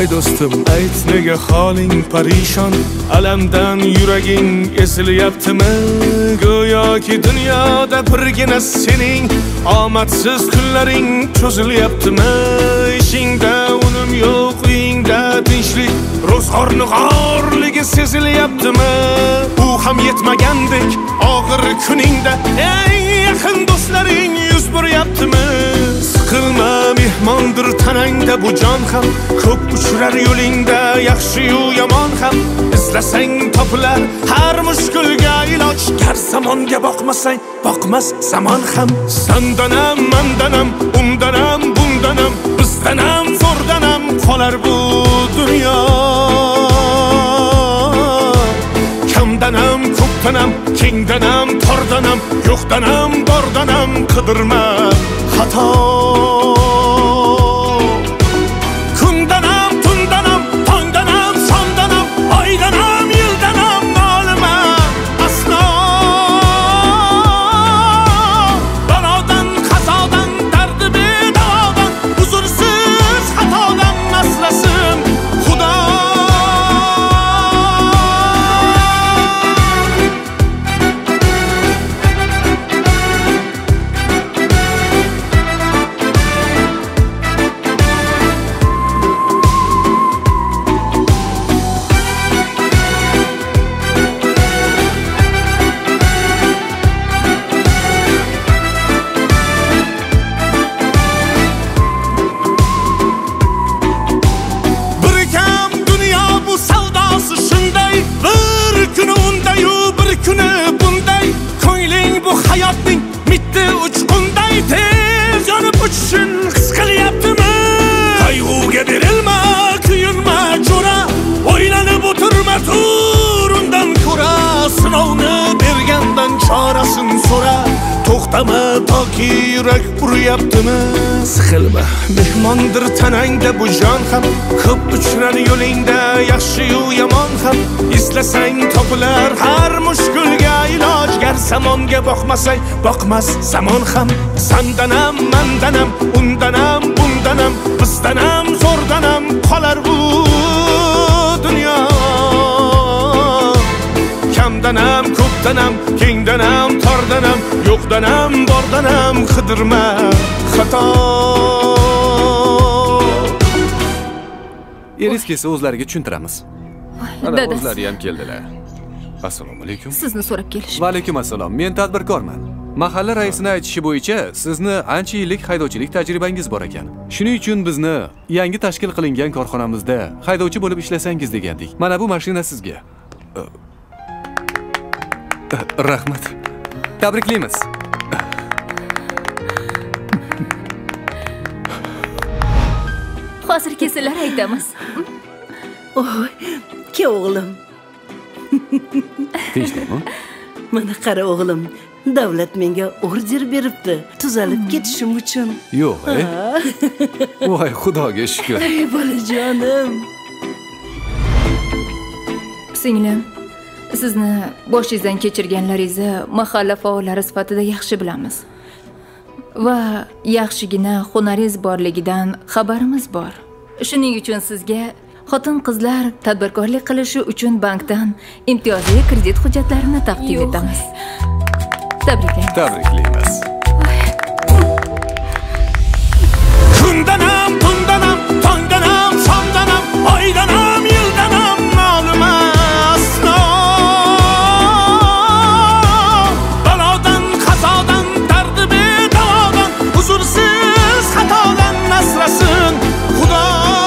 ay do'stim, ayt nega holing parishon, alamdan yuraging esilyaptimi? Go'yoki dunyoda birgina sening omadsiz kunlaring cho'zilyaptimi? Ishingda unum yo'q, uyingda tinchlik, ro'zg'orning g'orligi sezilyaptimi? U ham yetmagandek og'ir kuningda eng yaqin do'stlaring yuz beryaptimi? Siqilma, mehmondir tanangda bu jon ham, ko'p uchrar yo'lingda yaxshi-yu yomon ham. Izlasang topilar har mushkulga iloj, gar zamonga boqmasang boqmas zamon ham. Sandanam, mandanam, undanam, bundanam, bizdanam, zo'rdanam qolar bu dunyo. Kamdanam, ko'pdanam, kengdanam, tordanam, yo'qdanam, bordanam qidirma xato. Kundanam, tundanam, tongdanam, sondanam, oydanam, yildanam nolima aslo. Balodan, qazodan, dardi bedavodan, huzursiz xatodan asrasin Xudo. Hayotning mitti uchqunday tez yonib o'tishin his qilyaptimi? Qayg'uga berilma, kuyinma jo'ra, o'ylanib o'tirma, tur undan ko'ra. Sinovni bergandan chorasin so'ra, to'xtama toki yurak uryaptimi? Siqilma, mehmondir tanangda bu jon ham, ko'p uchrar yo'lingda yaxshi-yu yomon ham. Izlasang topilar har mushkulga iloj, gar zamonga boqmasang boqmas zamon ham. Sandanam, mandanam, undanam, bundanam, bizdanam, zo'rdanam qolar bu dunyo. Kamdanam, ko'pdanam, kengdanam, tordanam, yo'qdanam, bordanam qidirma xato. Eringiz kelsa o'zlariga tushuntiramiz. Dadasi o'zlari ham keldilar. Assalomu alaykum. Sizni so'rab kelishdi. Va alaykum assalom. Men tadbirkorman. Mahalla raisining aytishi bo'yicha sizni ancha yillik haydovchilik tajribangiz bor ekan. Shuning uchun bizni yangi tashkil qilingan korxonamizda haydovchi bo'lib ishlasangiz degandik. Mana bu mashina sizga. Rahmat. Tabriklaymiz. Hozir kelsalar aytamiz. Oy, ke o'g'lim. Tinchlikmi? Mana qara o'g'lim, davlat menga order beribdi, tuzalib ketishim uchun. Yo'q, voy xudoga shukr. Ey bolajonim. Singlim, sizni boshingizdan kechirganlaringizni mahalla faollari sifatida yaxshi bilamiz. Va yaxshigina hunaringiz borligidan xabarimiz bor. Shuning uchun sizga xotin-qizlar tadbirkorlik qilishi uchun bankdan imtiyozli kredit hujjatlarini taqdim etamiz. Tabriklaymiz. Tabriklaymiz. Kundanam, tundanam, tongdanam, sondanam, oydanam, yildanam nolima aslo. Balodan, qazodan, dardi bedavodan, huzursiz xatodan asrasin Xudo.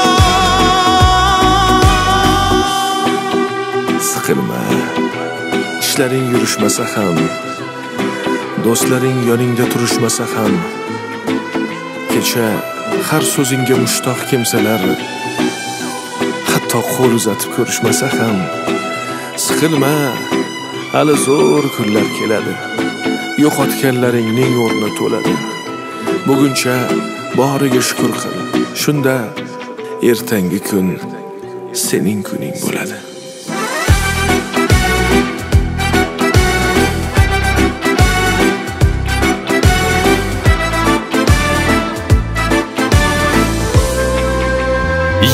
Siqilma, ishlaring yurishmasa ham, do'stlaring yoningda turishmasa ham, kecha har so'zingga mushtoq kimsalar hatto qo'l uzatib ko'rishmasa ham, siqilma, hali zo'r kunlar keladi. Yo'qotganlaringning o'rni to'ladi. Buguncha boriga shukr qil. Shunda ertangi kun sening kuning bo'ladi.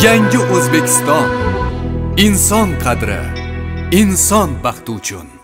Yangi O'zbekiston. Inson qadri, inson baxti uchun.